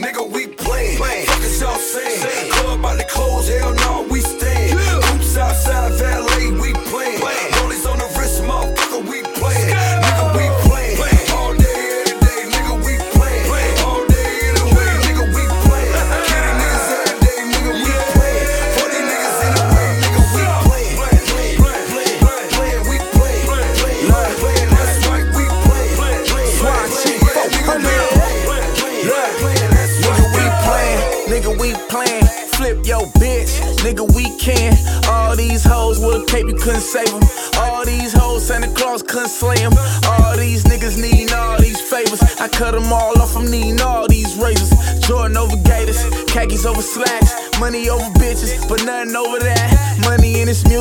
nigga, we playin'. Fuck is y'all saying? Club about to close, hell no, we stayin'. Hoops outside valet, we playin'. Rollies on the wrist, motherfucker, we playin'. Nigga, we playin'. All day, every day, nigga, we playin'. All day, every way, nigga, we playin'. Kidding niggas every day, nigga, we playin'. For these niggas in the way, nigga, we playin'. Playin', we playin'. Playin', that's right, we playin'. Swine shit, 400. Nigga, we playin', flip your bitch, nigga, we can. All these hoes with a cape, you couldn't save them. All these hoes, Santa Claus couldn't slay them. All these niggas needin' all these favors. I cut them all off, I'm needin' all these razors. Jordan over Gators, khakis over slacks, money over bitches, but nothing over that. Money in this music.